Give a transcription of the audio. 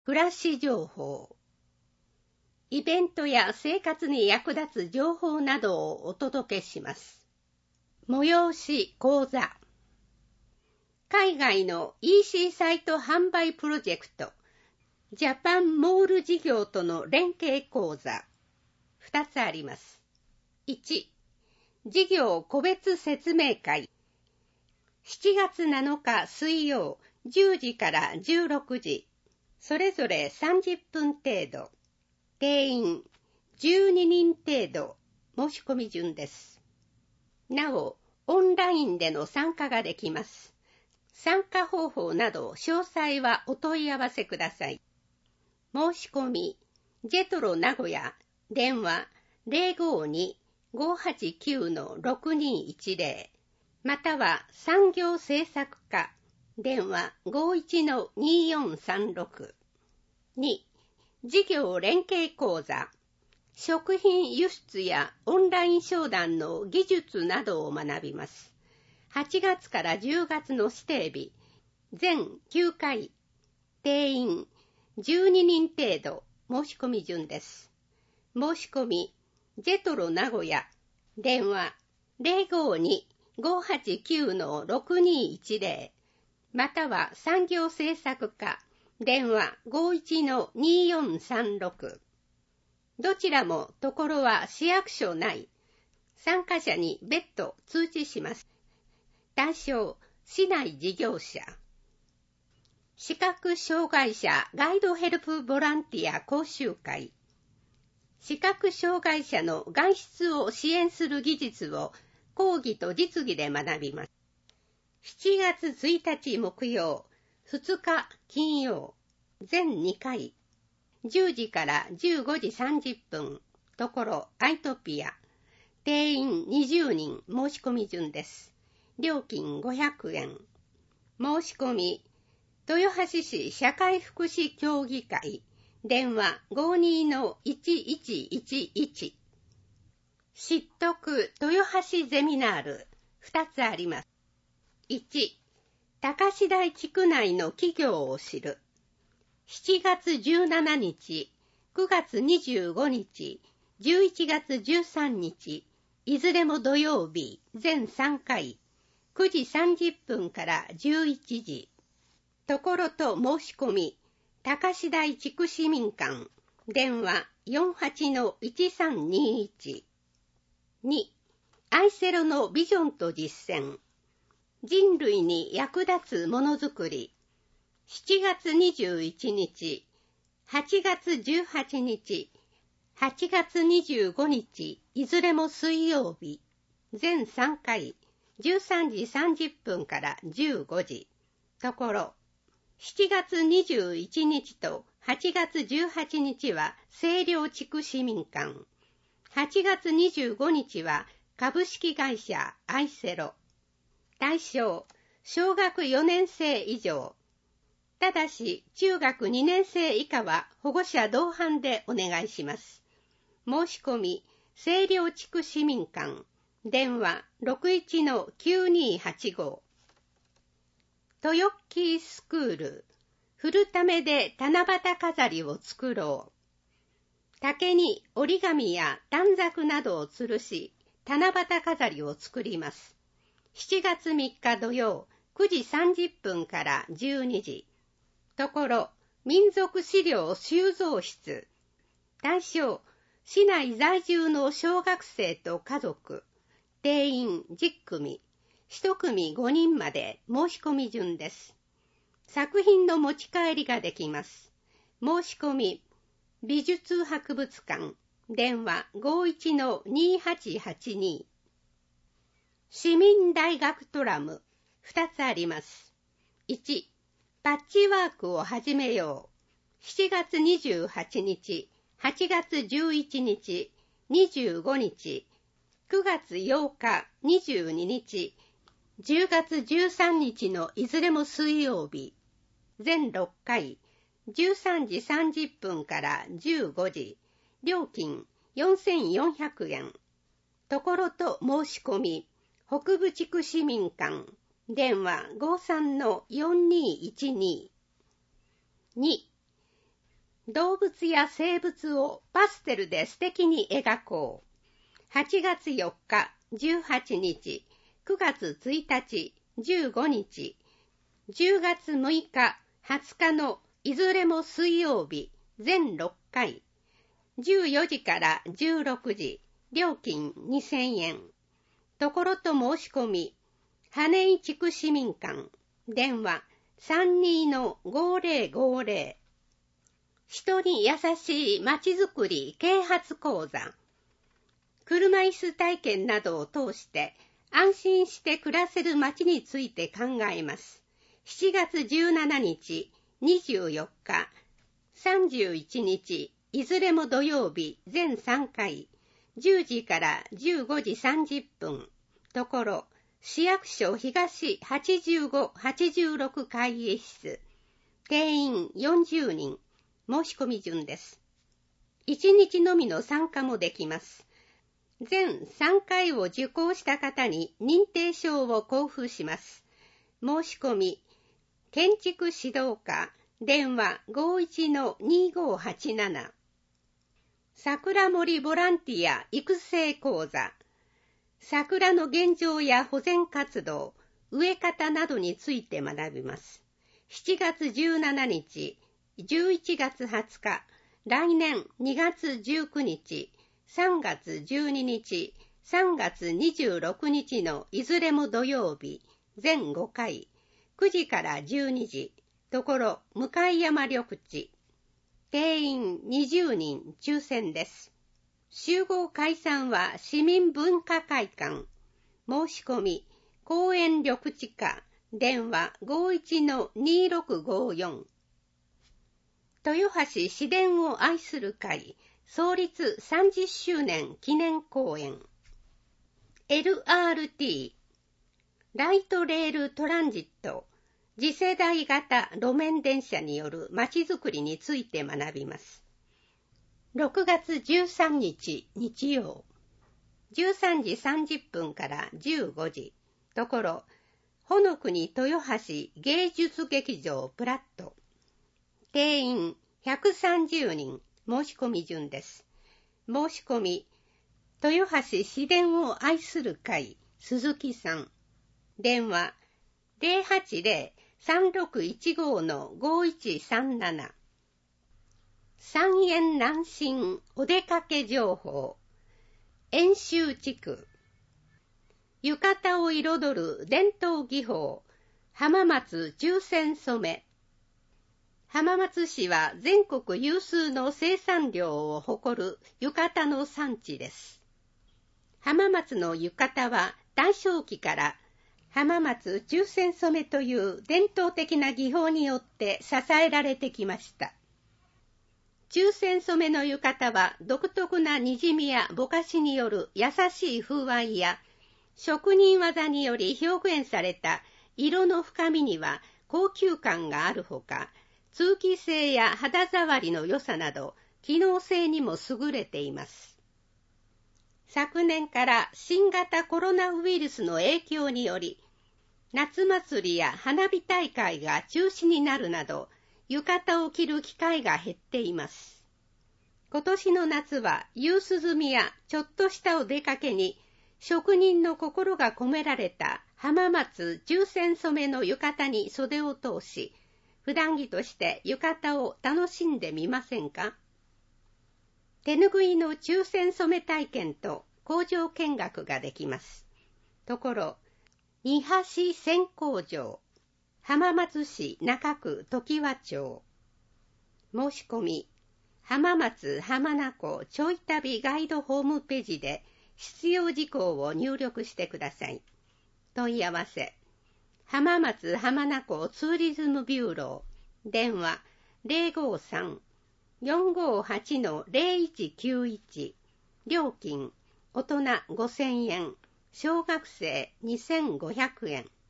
暮らし情報。イベントや生活に役立つ情報などをお届けします。催し講座。海外の EC サイト販売プロジェクト、ジャパンモール事業との連携講座。2つあります。1、事業個別説明会。7月7日水曜10時から16時。それぞれ30分程度。定員12人程度。申し込み順です。なお、オンラインでの参加ができます。参加方法など詳細はお問い合わせください。申し込み、ジェトロ名古屋、電話 052-589-6210、または産業政策課、電話 51-2436。2、事業連携講座。食品輸出やオンライン商談の技術などを学びます。8月から10月の指定日、全9回、定員12人程度、申し込み順です。申し込み、ジェトロ名古屋、電話 052-589-6210、または産業政策課、電話 51-2436。どちらもところは市役所内。参加者に別途通知します。対象、市内事業者。視覚障害者ガイドヘルプボランティア講習会。視覚障害者の外出を支援する技術を講義と実技で学びます。7月1日木曜、2日金曜、全2回、10時から15時30分、ところアイトピア、定員20人、申し込み順です。料金500円。申し込み、豊橋市社会福祉協議会、電話 52-1111。知得豊橋ゼミナール、2つあります。1、高志台地区内の企業を知る。7月17日、9月25日、11月13日、いずれも土曜日、全3回、9時30分から11時。ところと申し込み、高志台地区市民館、電話 48-1321。2、アイセロのビジョンと実践。人類に役立つものづくり。7月21日、8月18日、8月25日、いずれも水曜日。全3回、13時30分から15時。ところ、7月21日と8月18日は清涼地区市民館。8月25日は株式会社アイセロ。対象、小学4年生以上。ただし、中学2年生以下は保護者同伴でお願いします。申し込み、清涼地区市民館、電話 61-9285。トヨッキースクール、振るためで七夕飾りを作ろう。竹に折り紙や短冊などを吊るし、七夕飾りを作ります。7月3日土曜、9時30分から12時。ところ、民族資料収蔵室。対象、市内在住の小学生と家族。定員10組。1組5人まで申し込み順です。作品の持ち帰りができます。申し込み、美術博物館。電話 51-2882。市民大学トラム。2つあります。1、パッチワークを始めよう。7月28日、8月11日、25日、9月8日、22日、10月13日のいずれも水曜日。全6回、13時30分から15時。料金4400円。ところと申し込み、北部地区市民館。電話 53-4212。2、 動物や生物をパステルで素敵に描こう。8月4日、18日、9月1日、15日、10月6日、20日のいずれも水曜日、全6回。14時から16時、料金2000円。ところと申し込み、羽井地区市民館、電話 32-5050。人に優しいまちづくり啓発講座。車椅子体験などを通して安心して暮らせる街について考えます。7月17日、24日、31日、いずれも土曜日、全3回、10時から15時30分。ところ、市役所東85、86会議室。定員40人。申し込み順です。1日のみの参加もできます。全3回を受講した方に認定証を交付します。申し込み、建築指導課、電話 51-2587。桜森ボランティア育成講座。桜の現状や保全活動、植え方などについて学びます。7月17日、11月20日、来年2月19日、3月12日、3月26日のいずれも土曜日、全5回、9時から12時、ところ向山緑地。定員20人抽選です。集合解散は市民文化会館。申し込み、公園緑地課、電話 51-2654。豊橋市電を愛する会、創立30周年記念公演。LRT、ライトレールトランジット、次世代型路面電車によるまちづくりについて学びます。6月13日日曜、13時30分から15時、ところ、ほのくに豊橋芸術劇場プラット。定員130人、申し込み順です。申し込み、豊橋市電を愛する会、鈴木さん。電話 080-3615-5137。三円南進お出かけ情報。遠州地区。浴衣を彩る伝統技法、浜松注染染め。浜松市は全国有数の生産量を誇る浴衣の産地です。浜松の浴衣は大正期から浜松注染染めという伝統的な技法によって支えられてきました。注染染めの浴衣は独特なにじみやぼかしによる優しい風合いや職人技により表現された色の深みには高級感があるほか、通気性や肌触りの良さなど機能性にも優れています。昨年から新型コロナウイルスの影響により、夏祭りや花火大会が中止になるなど、浴衣を着る機会が減っています。今年の夏は夕涼みやちょっとしたお出かけに職人の心が込められた浜松注染染めの浴衣に袖を通し、普段着として浴衣を楽しんでみませんか？手ぬぐいの注染染め体験と工場見学ができます。ところ、二橋線工場、浜松市中区常盤町。申し込み、浜松浜名湖ちょい旅ガイドホームページで必要事項を入力してください。問い合わせ、浜松浜名湖ツーリズムビューロー、電話 053-458-0191、料金、大人5000円、小学生2500円。